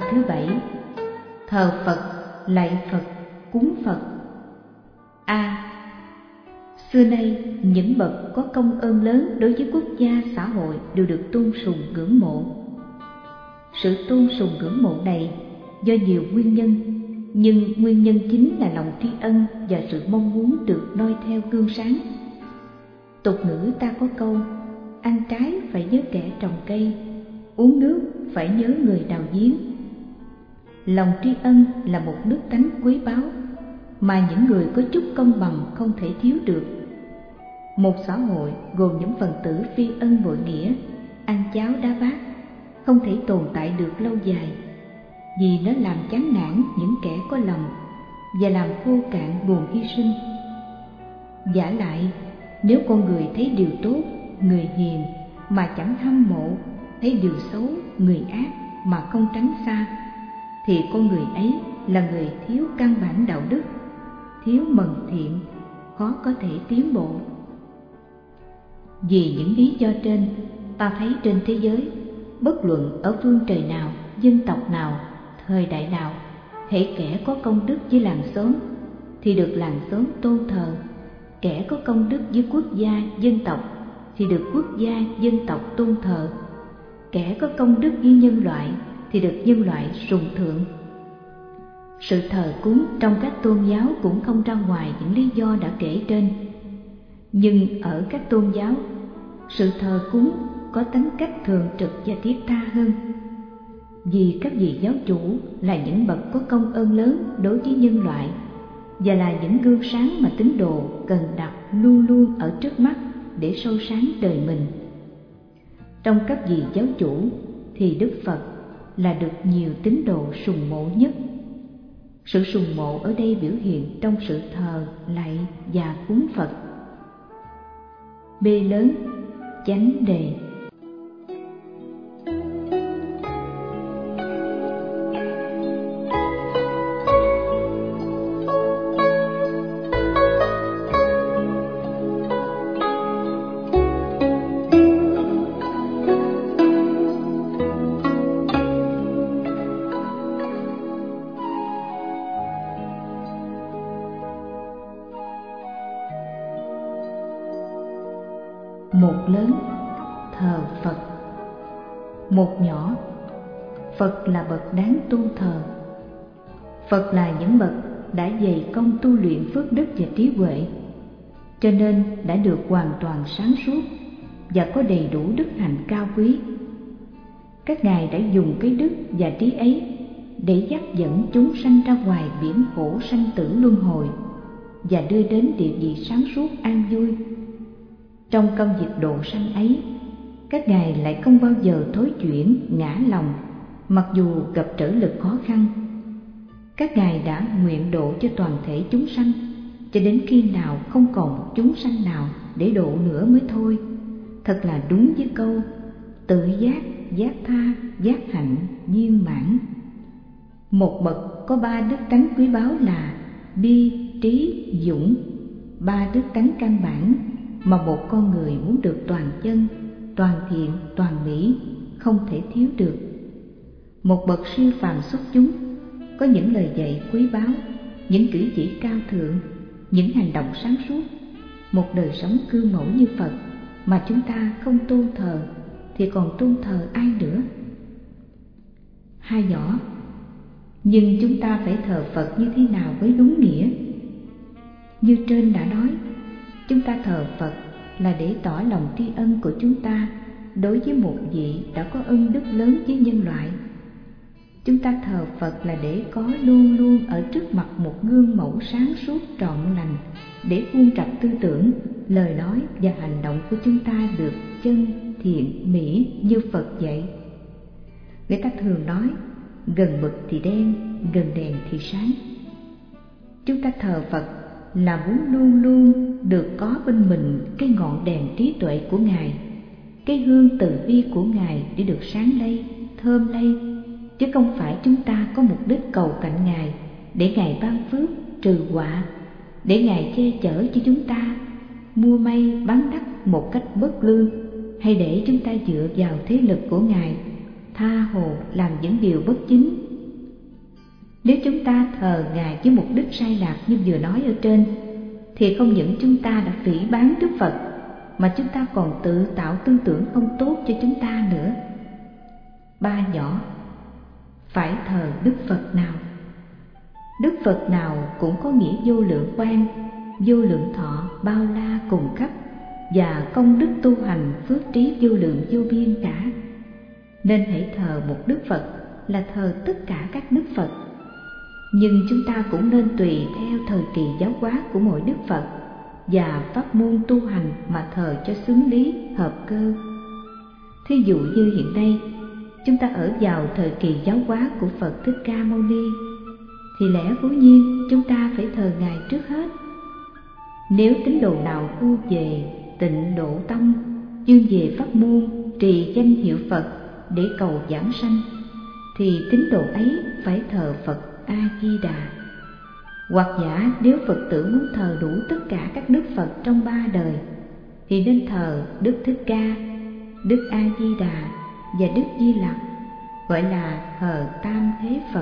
thứ 7. Thờ Phật, lạy Phật, cúng Phật. A. Xưa nay, những bậc có công ơn lớn đối với quốc gia, xã hội đều được tôn sùng ngưỡng mộ. Sự tôn sùng ngưỡng mộ này do nhiều nguyên nhân, nhưng nguyên nhân chính là lòng tri ân và sự mong muốn được noi theo gương sáng. Tục ngữ ta có câu: ăn trái phải nhớ kẻ trồng cây, uống nước phải nhớ người đào giếng. Lòng tri ân là một đức tánh quý báu mà những người có chút công bằng không thể thiếu được. Một xã hội gồm những phần tử phi ân bội nghĩa, ăn cháo đá bát, không thể tồn tại được lâu dài, vì nó làm chán nản những kẻ có lòng và làm khô cạn nguồn hy sinh. Vả lại, nếu con người thấy điều tốt, người hiền mà chẳng hâm mộ, thấy điều xấu, người ác mà không tránh xa, thì con người ấy là người thiếu căn bản đạo đức, thiếu mần thiện, khó có thể tiến bộ. Vì những lý do trên, ta thấy trên thế giới, bất luận ở phương trời nào, dân tộc nào, thời đại nào, hễ kẻ có công đức với làng xóm thì được làng xóm tôn thờ, kẻ có công đức với quốc gia, dân tộc thì được quốc gia, dân tộc tôn thờ, kẻ có công đức với nhân loại thì được nhân loại sùng thượng. Sự thờ cúng trong các tôn giáo cũng không ra ngoài những lý do đã kể trên. Nhưng ở các tôn giáo, sự thờ cúng có tính cách thường trực và thiết tha hơn. Vì các vị giáo chủ là những bậc có công ơn lớn đối với nhân loại và là những gương sáng mà tín đồ cần đặt luôn luôn ở trước mắt để soi sáng đời mình. Trong các vị giáo chủ thì Đức Phật là được nhiều tín đồ sùng mộ nhất. Sự sùng mộ ở đây biểu hiện trong sự thờ, lạy và cúng Phật. B lớn, chánh đề. Một lớn, thờ Phật. Một nhỏ, Phật là bậc đáng tôn thờ. Phật là những bậc đã dày công tu luyện phước đức và trí huệ, cho nên đã được hoàn toàn sáng suốt và có đầy đủ đức hạnh cao quý. Các ngài đã dùng cái đức và trí ấy để dắt dẫn chúng sanh ra ngoài biển khổ sanh tử luân hồi và đưa đến địa vị sáng suốt an vui. Trong công việc độ sanh ấy, các ngài lại không bao giờ thối chuyển, ngã lòng, mặc dù gặp trở lực khó khăn. Các ngài đã nguyện độ cho toàn thể chúng sanh, cho đến khi nào không còn một chúng sanh nào để độ nữa mới thôi. Thật là đúng với câu tự giác, giác tha, giác hạnh, viên mãn. Một bậc có ba đức tánh quý báu là bi, trí, dũng, ba đức tánh căn bản mà một con người muốn được toàn chân, toàn thiện, toàn mỹ không thể thiếu được. Một bậc siêu phàm xuất chúng có những lời dạy quý báu, những cử chỉ cao thượng, những hành động sáng suốt, một đời sống cư mẫu như Phật mà chúng ta không tôn thờ thì còn tôn thờ ai nữa? Hai nhỏ, nhưng chúng ta phải thờ Phật như thế nào với đúng nghĩa? Như trên đã nói, chúng ta thờ Phật là để tỏ lòng tri ân của chúng ta đối với một vị đã có ân đức lớn với nhân loại. Chúng ta thờ Phật là để có luôn luôn ở trước mặt một gương mẫu sáng suốt trọn lành, để khuôn trạch tư tưởng, lời nói và hành động của chúng ta được chân, thiện, mỹ như Phật dạy. Người ta thường nói, gần mực thì đen, gần đèn thì sáng. Chúng ta thờ Phật là muốn luôn luôn được có bên mình cái ngọn đèn trí tuệ của Ngài, cái hương từ bi của Ngài để được sáng lây, thơm lây, chứ không phải chúng ta có mục đích cầu cạnh Ngài để Ngài ban phước, trừ họa, để Ngài che chở cho chúng ta, mua may bán đắt một cách bất lương, hay để chúng ta dựa vào thế lực của Ngài, tha hồ làm những điều bất chính Nếu chúng ta thờ Ngài với mục đích sai lạc như vừa nói ở trên, thì không những chúng ta đã phỉ báng Đức Phật, mà chúng ta còn tự tạo tư tưởng không tốt cho chúng ta nữa. Ba nhỏ: phải thờ Đức Phật nào? Đức Phật nào cũng có nghĩa vô lượng quan, vô lượng thọ, bao la cùng khắp, và công đức tu hành phước trí vô lượng vô biên cả. Nên hãy thờ một Đức Phật là thờ tất cả các Đức Phật. Nhưng chúng ta cũng nên tùy theo thời kỳ giáo hóa của mỗi Đức Phật và pháp môn tu hành mà thờ cho xứng lý, hợp cơ. Thí dụ như hiện nay chúng ta ở vào thời kỳ giáo hóa của Phật Thích Ca Mâu Ni, thì lẽ cố nhiên chúng ta phải thờ Ngài trước hết. Nếu tín đồ nào tu về Tịnh Độ Tông, chuyên về pháp môn trì danh hiệu Phật để cầu giảng sanh, thì tín đồ ấy phải thờ Phật A Di Đà. Hoặc giả nếu Phật tử muốn thờ đủ tất cả các Đức Phật trong ba đời, thì nên thờ Đức Thích Ca, Đức A Di Đà và Đức Di Lặc, gọi là thờ Tam Thế Phật.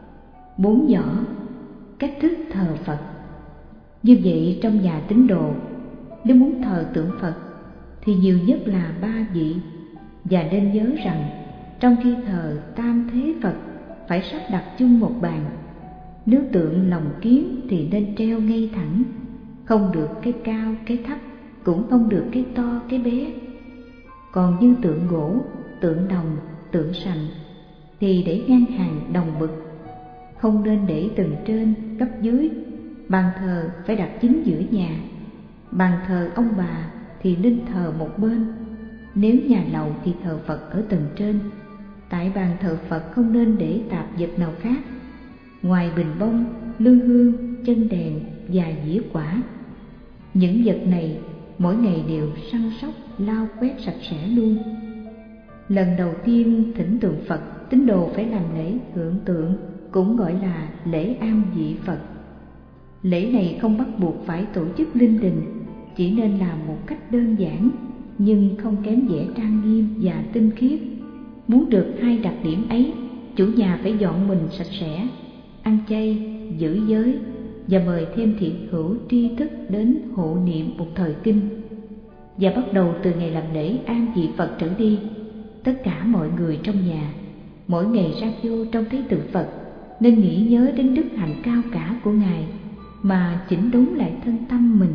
Bốn nhỏ: cách thức thờ Phật. Như vậy trong nhà tín đồ, nếu muốn thờ tượng Phật thì nhiều nhất là ba vị, và nên nhớ rằng trong khi thờ Tam Thế Phật phải sắp đặt chung một bàn. Nếu tượng lồng kiến thì nên treo ngay thẳng, không được cái cao cái thấp, cũng không được cái to cái bé. Còn như tượng gỗ, tượng đồng, tượng sành thì để ngang hàng đồng bực, không nên để tầng trên cấp dưới. Bàn thờ phải đặt chính giữa nhà. Bàn thờ ông bà thì nên thờ một bên. Nếu nhà lầu thì thờ Phật ở tầng trên. Tại bàn thờ Phật không nên để tạp vật nào khác ngoài bình bông, lư hương, chân đèn và dĩa quả. Những vật này mỗi ngày đều săn sóc lau quét sạch sẽ luôn. Lần đầu tiên thỉnh tượng Phật, tín đồ phải làm lễ thượng tượng, cũng gọi là lễ an vị Phật. Lễ này không bắt buộc phải tổ chức linh đình, chỉ nên làm một cách đơn giản nhưng không kém vẻ trang nghiêm và tinh khiết. Muốn được hai đặc điểm ấy, chủ nhà phải dọn mình sạch sẽ, ăn chay, giữ giới và mời thêm thiện hữu tri thức đến hộ niệm một thời kinh. Và bắt đầu từ ngày làm lễ an vị Phật trở đi, tất cả mọi người trong nhà mỗi ngày ra vô trong thấy tượng Phật nên nghĩ nhớ đến đức hạnh cao cả của Ngài mà chỉnh đốn lại thân tâm mình.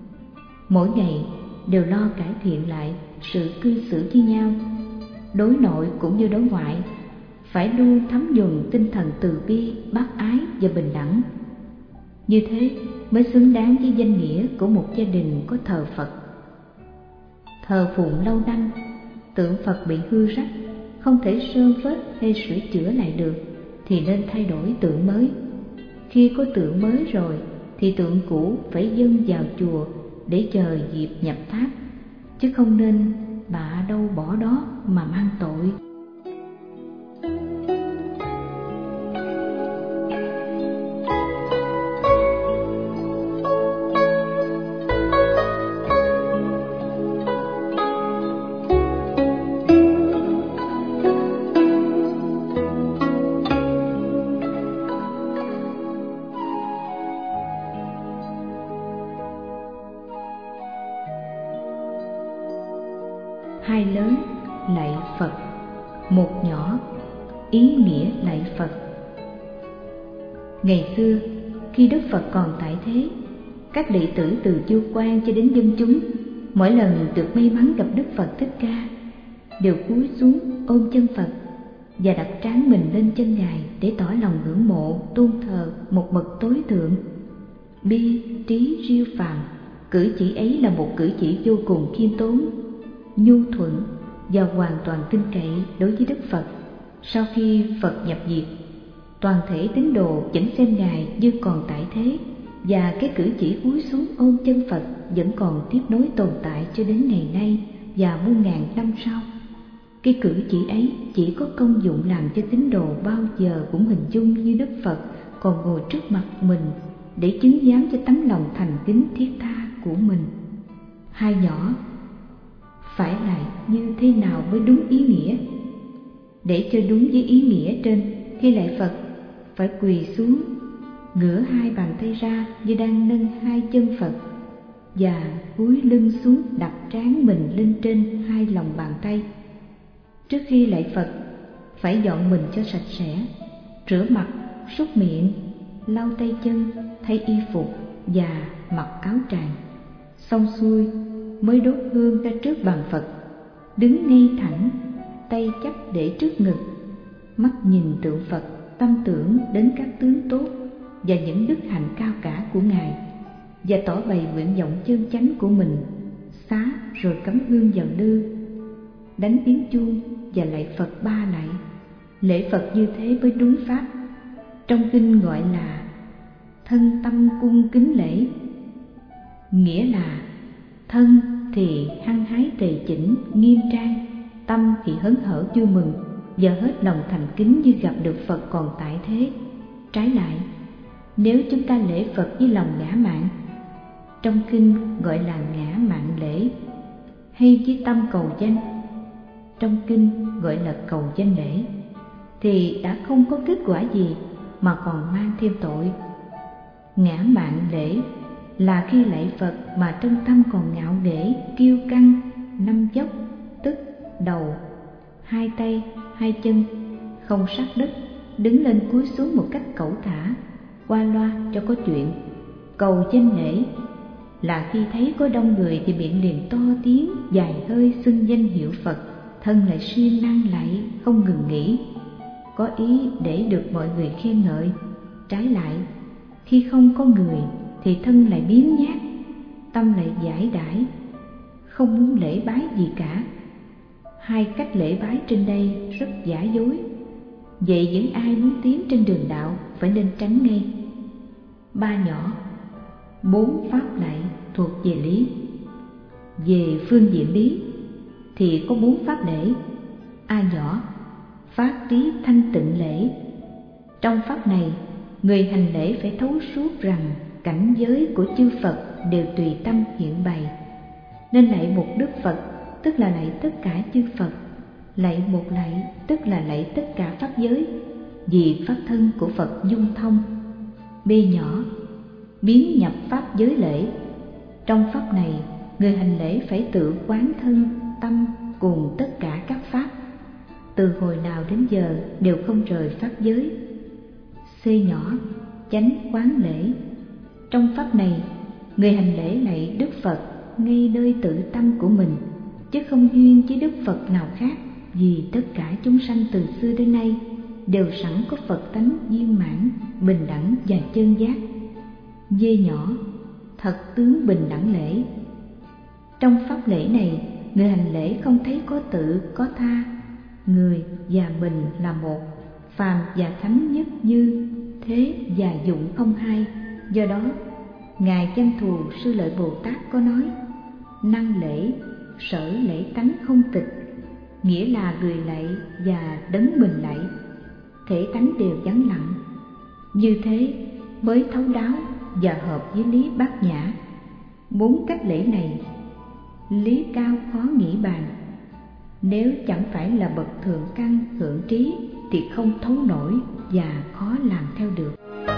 Mỗi ngày đều lo cải thiện lại sự cư xử với nhau, đối nội cũng như đối ngoại, phải luôn thấm nhuần tinh thần từ bi, bác ái và bình đẳng. Như thế mới xứng đáng với danh nghĩa của một gia đình có thờ Phật. Thờ phụng lâu năm, tượng Phật bị hư rách, không thể sơn phết hay sửa chữa lại được, thì nên thay đổi tượng mới. Khi có tượng mới rồi thì tượng cũ phải dâng vào chùa để chờ dịp nhập tháp, chứ không nên bạ đâu bỏ đó mà mang tội. Hai lớn lạy Phật, một nhỏ ý nghĩa lạy Phật. Ngày xưa khi Đức Phật còn tại thế, các đệ tử từ vua quan cho đến dân chúng, mỗi lần được may mắn gặp Đức Phật Thích Ca đều cúi xuống ôm chân Phật và đặt trán mình lên chân Ngài để tỏ lòng ngưỡng mộ, tôn thờ một bậc tối thượng. Bi trí siêu phàm, cử chỉ ấy là một cử chỉ vô cùng khiêm tốn, nhu thuận và hoàn toàn tin cậy đối với Đức Phật. Sau khi Phật nhập diệt, toàn thể tín đồ vẫn xem Ngài như còn tại thế, và cái cử chỉ cúi xuống ôm chân Phật vẫn còn tiếp nối tồn tại cho đến ngày nay và muôn ngàn năm sau. Cái cử chỉ ấy chỉ có công dụng làm cho tín đồ bao giờ cũng hình dung như Đức Phật còn ngồi trước mặt mình để chứng giám cho tấm lòng thành kính thiết tha của mình. Hai nhỏ phải lại như thế nào mới đúng ý nghĩa? Để cho đúng với ý nghĩa trên, khi lạy Phật phải quỳ xuống, ngửa hai bàn tay ra như đang nâng hai chân Phật, và cúi lưng xuống đặt trán mình lên trên hai lòng bàn tay. Trước khi lạy Phật, phải dọn mình cho sạch sẽ, rửa mặt, súc miệng, lau tay chân, thay y phục và mặc áo tràng. Xong xuôi mới đốt hương ra trước bàn Phật, đứng ngay thẳng, tay chắp để trước ngực, mắt nhìn tượng Phật, tâm tưởng đến các tướng tốt và những đức hạnh cao cả của Ngài, và tỏ bày nguyện vọng chân chánh của mình. Xá rồi cắm hương vào lư, đánh tiếng chuông và lạy Phật 3 lạy. Lễ Phật như thế mới đúng pháp. Trong kinh gọi là thân tâm cung kính lễ, nghĩa là thân thì hăng hái tề chỉnh nghiêm trang, tâm thì hớn hở vui mừng và hết lòng thành kính như gặp được Phật còn tại thế. Trái lại, nếu chúng ta lễ Phật với lòng ngã mạn, trong kinh gọi là ngã mạn lễ, hay với tâm cầu danh, trong kinh gọi là cầu danh lễ, thì đã không có kết quả gì mà còn mang thêm tội. Ngã mạn lễ là khi lạy Phật mà trong tâm còn ngạo nghễ, kiêu căng, năm dốc, tức đầu, hai tay, hai chân, không sát đất, đứng lên cúi xuống một cách cẩu thả, qua loa cho có chuyện. Cầu danh lễ là khi thấy có đông người thì miệng liền to tiếng, dài hơi xưng danh hiệu Phật, thân lại siêng năng lạy không ngừng nghỉ, có ý để được mọi người khen ngợi. Trái lại, khi không có người thì thân lại biếng nhác, tâm lại giải đãi, không muốn lễ bái gì cả. Hai cách lễ bái trên đây rất giả dối. Vậy những ai muốn tiến trên đường đạo phải nên tránh ngay. 3 nhỏ, 4 pháp lạy thuộc về lý. Về phương diện lý thì có 4 pháp lễ. A nhỏ, pháp trí thanh tịnh lễ. Trong pháp này, người hành lễ phải thấu suốt rằng cảnh giới của chư Phật đều tùy tâm hiện bày, nên lạy một Đức Phật tức là lạy tất cả chư Phật, lạy một lạy tức là lạy tất cả pháp giới, vì pháp thân của Phật dung thông. B nhỏ, biến nhập pháp giới lễ. Trong pháp này, người hành lễ phải tự quán thân tâm cùng tất cả các pháp, từ hồi nào đến giờ đều không rời pháp giới. C nhỏ, chánh quán lễ. Trong pháp này, người hành lễ lạy Đức Phật ngay nơi tự tâm của mình, chứ không duyên với Đức Phật nào khác, vì tất cả chúng sanh từ xưa đến nay đều sẵn có Phật tánh viên mãn, bình đẳng và chân giác. D nhỏ, thật tướng bình đẳng lễ. Trong pháp lễ này, người hành lễ không thấy có tự, có tha, người và mình là một, phàm và thánh nhất như, thế và dụng không hai. Do đó, Ngài Văn Thù Sư Lợi Bồ Tát có nói: năng lễ, sở lễ tánh không tịch, nghĩa là người lạy và đấng mình lạy, thể tánh đều vắng lặng. Như thế mới thấu đáo và hợp với lý bát nhã. 4 cách lễ này, lý cao khó nghĩ bàn. Nếu chẳng phải là bậc thượng căn thượng trí thì không thấu nổi và khó làm theo được.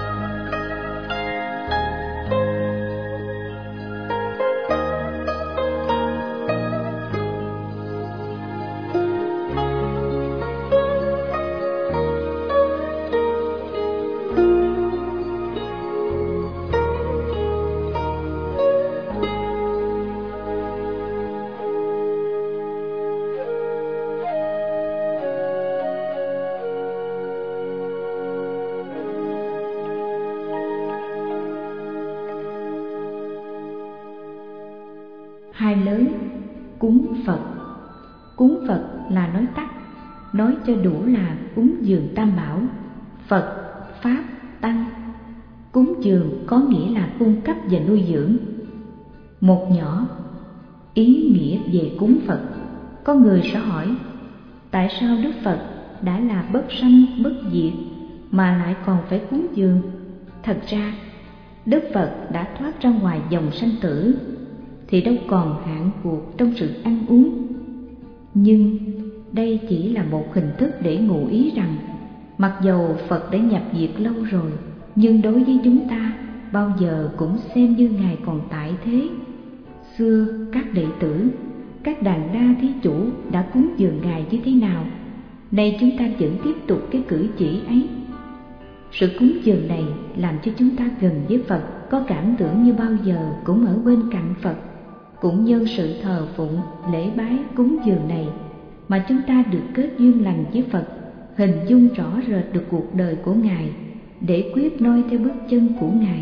Hai lớn, cúng Phật. Cúng Phật là nói tắt, nói cho đủ là cúng dường Tam Bảo, Phật, Pháp, Tăng. Cúng dường có nghĩa là cung cấp và nuôi dưỡng. Một nhỏ, ý nghĩa về cúng Phật. Có người sẽ hỏi, tại sao Đức Phật đã là bất sanh bất diệt mà lại còn phải cúng dường? Thật ra, Đức Phật đã thoát ra ngoài dòng sanh tử thì đâu còn hạn cuộc trong sự ăn uống. Nhưng đây chỉ là một hình thức để ngụ ý rằng Mặc dầu Phật đã nhập diệt lâu rồi, nhưng đối với chúng ta bao giờ cũng xem như Ngài còn tại thế. Xưa các đệ tử, các đàn đa thí chủ đã cúng dường Ngài như thế nào, nay chúng ta vẫn tiếp tục cái cử chỉ ấy. Sự cúng dường này làm cho chúng ta gần với Phật, có cảm tưởng như bao giờ cũng ở bên cạnh Phật. Cũng nhân sự thờ phụng, lễ bái, cúng dường này mà chúng ta được kết duyên lành với Phật, hình dung rõ rệt được cuộc đời của Ngài để quyết noi theo bước chân của Ngài.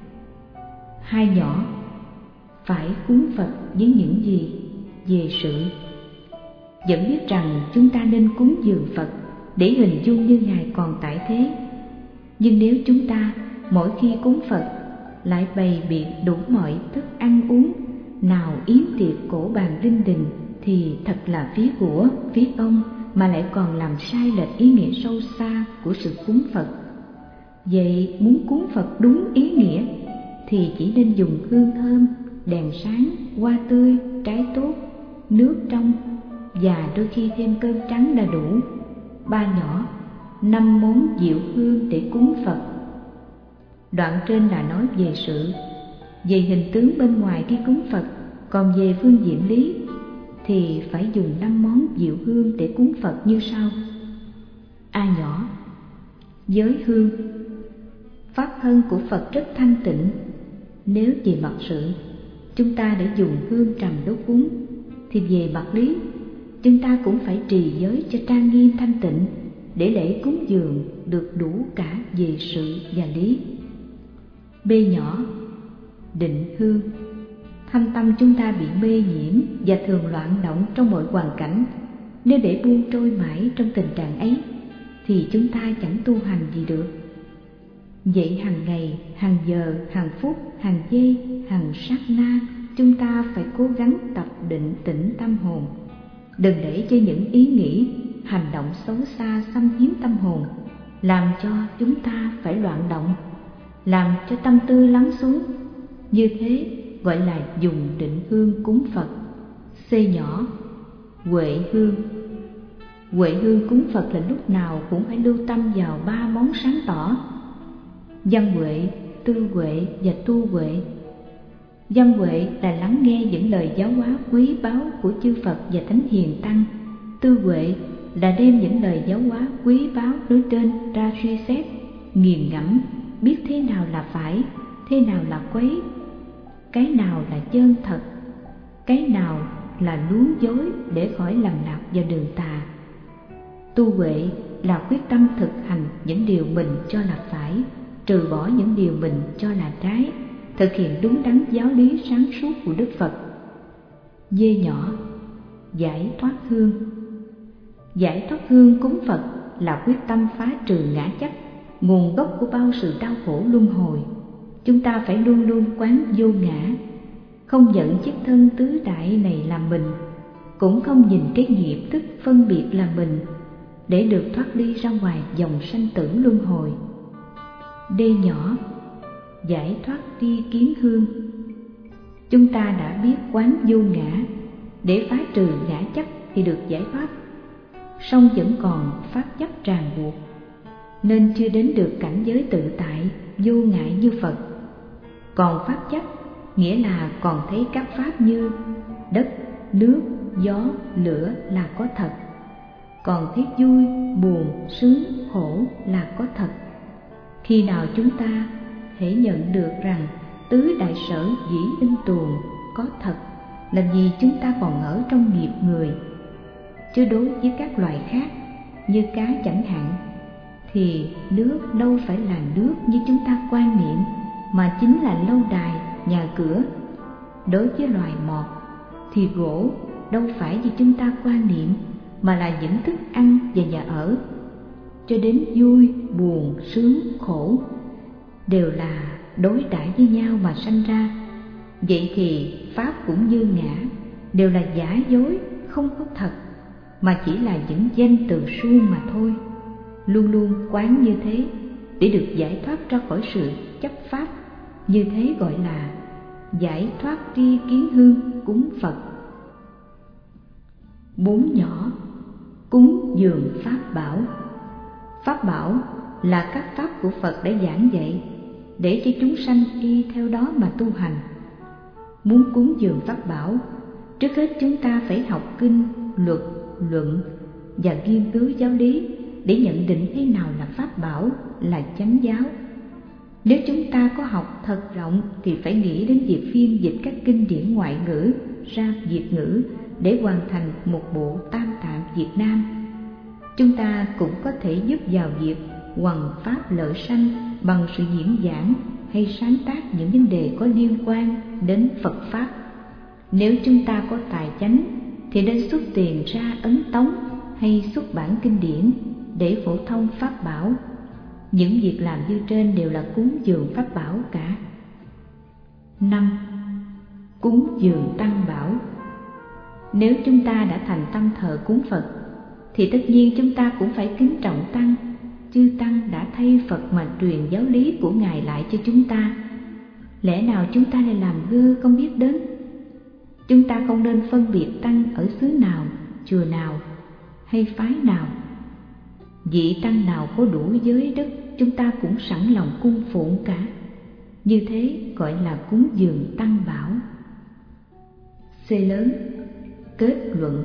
Hai nhỏ, phải cúng Phật với những gì? Về sự. Vẫn biết rằng chúng ta nên cúng dường Phật để hình dung như Ngài còn tại thế. Nhưng nếu chúng ta mỗi khi cúng Phật lại bày biện đủ mọi thức ăn uống, nào yến tiệc cổ bàn linh đình, thì thật là phí của, phí công, mà lại còn làm sai lệch ý nghĩa sâu xa của sự cúng Phật. Vậy muốn cúng Phật đúng ý nghĩa thì chỉ nên dùng hương thơm, đèn sáng, hoa tươi, trái tốt, nước trong, và đôi khi thêm cơm trắng là đủ. 3 nhỏ, 5 món diệu hương để cúng Phật. Đoạn trên là nói về sự, về hình tướng bên ngoài khi cúng Phật. Còn về phương diện lý thì phải dùng 5 món diệu hương để cúng Phật như sau. A nhỏ, giới hương. Pháp thân của Phật rất thanh tịnh. Nếu về mặt sự chúng ta để dùng hương trầm đốt cúng, thì về mặt lý chúng ta cũng phải trì giới cho trang nghiêm thanh tịnh, để lễ cúng dường được đủ cả về sự và lý. B nhỏ, định hương. Thâm tâm chúng ta bị mê nhiễm và thường loạn động trong mọi hoàn cảnh. Nếu để buông trôi mãi trong tình trạng ấy thì chúng ta chẳng tu hành gì được. Vậy hàng ngày, hàng giờ, hàng phút, hàng giây, hàng sát na, chúng ta phải cố gắng tập định tĩnh tâm hồn. Đừng để cho những ý nghĩ, hành động xấu xa xâm chiếm tâm hồn, làm cho chúng ta phải loạn động, làm cho tâm tư lắng xuống. Như thế gọi là dùng định hương cúng Phật. C nhỏ, huệ hương. Huệ hương cúng Phật là lúc nào cũng phải lưu tâm vào 3 món sáng tỏ: văn huệ, tư huệ và tu huệ. Văn huệ là lắng nghe những lời giáo hóa quý báu của chư Phật và Thánh Hiền Tăng. Tư huệ là đem những lời giáo hóa quý báu nói trên ra suy xét, nghiền ngẫm, biết thế nào là phải, thế nào là quấy, cái nào là chân thật, cái nào là luống dối, để khỏi lầm lạc vào đường tà. Tu huệ là quyết tâm thực hành những điều mình cho là phải, trừ bỏ những điều mình cho là trái, thực hiện đúng đắn giáo lý sáng suốt của Đức Phật. D nhỏ, giải thoát hương. Giải thoát hương cúng Phật là quyết tâm phá trừ ngã chấp, nguồn gốc của bao sự đau khổ luân hồi. Chúng ta phải luôn luôn quán vô ngã, không nhận chiếc thân tứ đại này làm mình, cũng không nhìn cái nghiệp tức phân biệt là mình, để được thoát đi ra ngoài dòng sanh tử luân hồi. D nhỏ, giải thoát tri kiến hương. Chúng ta đã biết quán vô ngã để phá trừ ngã chấp thì được giải thoát, song vẫn còn pháp chấp ràng buộc, nên chưa đến được cảnh giới tự tại vô ngại như Phật. Còn pháp chấp nghĩa là còn thấy các pháp như đất, nước, gió, lửa là có thật, còn thấy vui, buồn, sướng, khổ là có thật. Khi nào chúng ta hễ nhận được rằng tứ đại sở dĩ in tuồng có thật, là vì chúng ta còn ở trong nghiệp người. Chứ đối với các loài khác như cá chẳng hạn, thì nước đâu phải là nước như chúng ta quan niệm, mà chính là lâu đài, nhà cửa. Đối với loài mọt thì gỗ đâu phải như chúng ta quan niệm, mà là những thức ăn và nhà ở. Cho đến vui, buồn, sướng, khổ đều là đối đãi với nhau mà sanh ra. Vậy thì pháp cũng như ngã, đều là giả dối, không có thật, mà chỉ là những danh từ suông mà thôi. Luôn luôn quán như thế để được giải thoát ra khỏi sự chấp pháp. Như thế gọi là giải thoát tri kiến hương cúng Phật. 4 nhỏ, cúng dường pháp bảo. Pháp bảo là các pháp của Phật đã giảng dạy để cho chúng sanh y theo đó mà tu hành. Muốn cúng dường pháp bảo, trước hết chúng ta phải học kinh, luật, luận và nghiên cứu giáo lý để nhận định thế nào là pháp bảo, là chánh giáo. Nếu chúng ta có học thật rộng thì phải nghĩ đến việc phiên dịch các kinh điển ngoại ngữ ra Việt ngữ để hoàn thành một bộ Tam Tạng Việt Nam. Chúng ta cũng có thể giúp vào việc hoằng pháp lợi sanh bằng sự diễn giảng hay sáng tác những vấn đề có liên quan đến Phật Pháp. Nếu chúng ta có tài chánh thì nên xuất tiền ra ấn tống hay xuất bản kinh điển để phổ thông pháp bảo. Những việc làm như trên đều là cúng dường pháp bảo cả. 5. Cúng dường tăng bảo. Nếu chúng ta đã thành tâm thờ cúng Phật thì tất nhiên chúng ta cũng phải kính trọng tăng. Chư tăng đã thay Phật mà truyền giáo lý của Ngài lại cho chúng ta. Lẽ nào chúng ta lại làm ngơ không biết đến? Chúng ta không nên phân biệt tăng ở xứ nào, chùa nào hay phái nào. Vị tăng nào có đủ giới đức, chúng ta cũng sẵn lòng cung phụng cả. Như thế gọi là cúng dường tăng bảo. C lớn. Kết luận.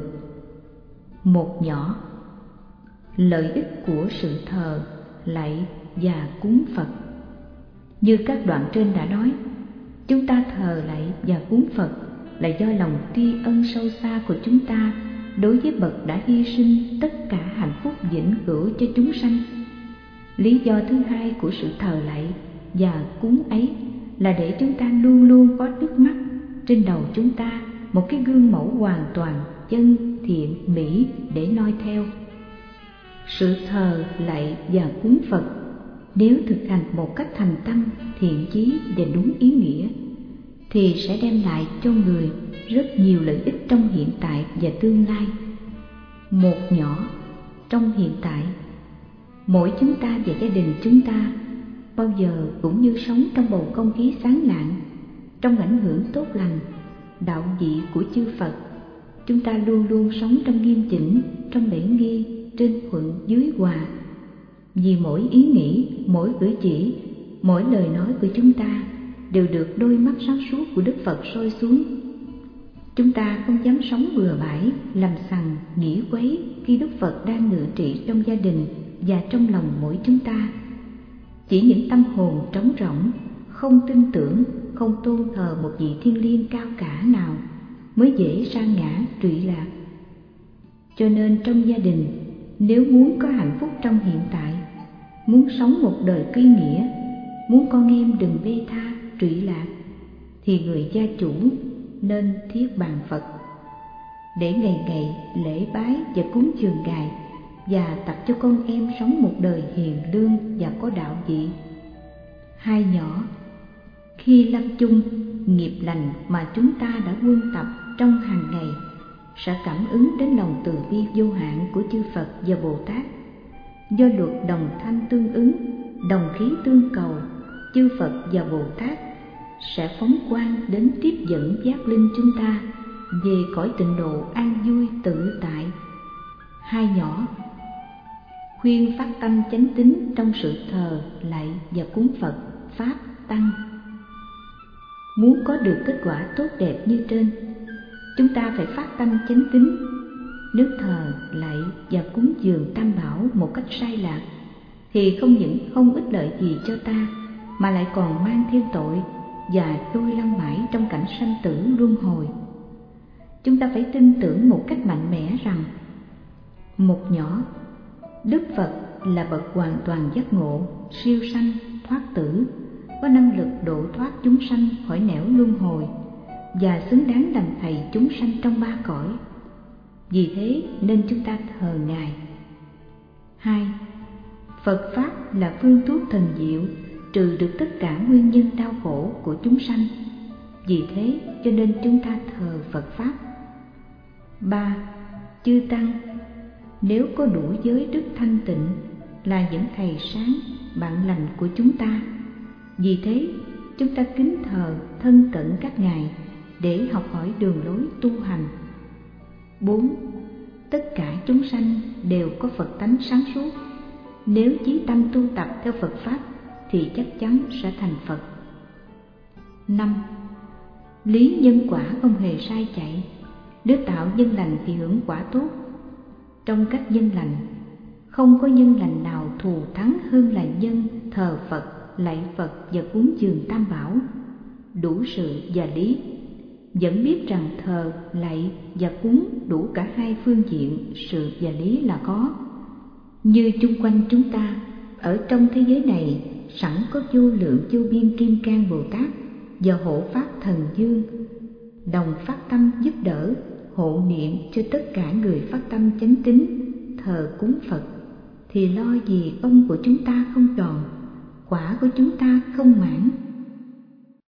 Một nhỏ. Lợi ích của sự thờ, lạy và cúng Phật. Như các đoạn trên đã nói, chúng ta thờ lạy và cúng Phật là do lòng tri ân sâu xa của chúng ta đối với bậc đã hy sinh tất cả hạnh phúc vĩnh cửu cho chúng sanh. Lý do thứ hai của sự thờ lạy và cúng ấy là để chúng ta luôn luôn có nước mắt trên đầu chúng ta, một cái gương mẫu hoàn toàn chân thiện mỹ để noi theo. Sự thờ lạy và cúng Phật nếu thực hành một cách thành tâm, thiện chí và đúng ý nghĩa thì sẽ đem lại cho người rất nhiều lợi ích trong hiện tại và tương lai. Một nhỏ. Trong hiện tại, mỗi chúng ta và gia đình chúng ta bao giờ cũng như sống trong bầu không khí sáng lạng, trong ảnh hưởng tốt lành, đạo vị của chư Phật. Chúng ta luôn luôn sống trong nghiêm chỉnh, trong lễ nghi, trên thuận dưới hòa. Vì mỗi ý nghĩ, mỗi cử chỉ, mỗi lời nói của chúng ta đều được đôi mắt sáng suốt của Đức Phật soi xuống. Chúng ta không dám sống bừa bãi, làm sằng, nghĩ quấy khi Đức Phật đang ngự trị trong gia đình và trong lòng mỗi chúng ta. Chỉ những tâm hồn trống rỗng, không tin tưởng, không tôn thờ một vị thiên liêng cao cả nào mới dễ sa ngã trụy lạc. Cho nên trong gia đình, nếu muốn có hạnh phúc trong hiện tại, muốn sống một đời quy nghĩa, muốn con em đừng bê tha trụy lạc, thì người gia chủ nên thiết bàn Phật để ngày ngày lễ bái và cúng dường Ngài, và tập cho con em sống một đời hiền lương và có đạo vị. Hai nhỏ. Khi lâm chung, nghiệp lành mà chúng ta đã quân tập trong hàng ngày sẽ cảm ứng đến lòng từ bi vô hạn của chư Phật và Bồ Tát. Do luật đồng thanh tương ứng, đồng khí tương cầu, chư Phật và Bồ Tát sẽ phóng quang đến tiếp dẫn giác linh chúng ta về cõi tịnh độ an vui tự tại. Hai nhỏ. Khuyên phát tâm chánh tín trong sự thờ, lạy và cúng Phật, Pháp, Tăng. Muốn có được kết quả tốt đẹp như trên, chúng ta phải phát tâm chánh tín. Nếu thờ, lạy và cúng dường tam bảo một cách sai lạc thì không những không ích lợi gì cho ta, mà lại còn mang thêm tội và trôi lăn mãi trong cảnh sanh tử luân hồi. Chúng ta phải tin tưởng một cách mạnh mẽ rằng một nhỏ, Đức Phật là bậc hoàn toàn giác ngộ, siêu sanh, thoát tử, có năng lực độ thoát chúng sanh khỏi nẻo luân hồi và xứng đáng làm thầy chúng sanh trong ba cõi. Vì thế nên chúng ta thờ Ngài. 2. Phật Pháp là phương thuốc thần diệu, trừ được tất cả nguyên nhân đau khổ của chúng sanh. Vì thế cho nên chúng ta thờ Phật Pháp. 3. Chư Tăng nếu có đủ giới đức thanh tịnh là những thầy sáng, bạn lành của chúng ta. Vì thế chúng ta kính thờ, thân cận các ngài để học hỏi đường lối tu hành. 4. Tất cả chúng sanh đều có Phật tánh sáng suốt. Nếu chí tâm tu tập theo Phật Pháp thì chắc chắn sẽ thành Phật. 5. Lý nhân quả không hề sai chạy. Nếu tạo nhân lành thì hưởng quả tốt. Trong các nhân lành, không có nhân lành nào thù thắng hơn là nhân thờ Phật, lạy Phật và cúng dường Tam Bảo, đủ sự và lý. Vẫn biết rằng thờ, lạy và cúng đủ cả hai phương diện sự và lý là có. Như chung quanh chúng ta, ở trong thế giới này sẵn có vô lượng vô biên Kim Cang Bồ Tát và Hộ Pháp Thần Dương, đồng phát tâm giúp đỡ, hộ niệm cho tất cả người phát tâm chánh tín, thờ cúng Phật, thì lo gì công của chúng ta không tròn, quả của chúng ta không mãn.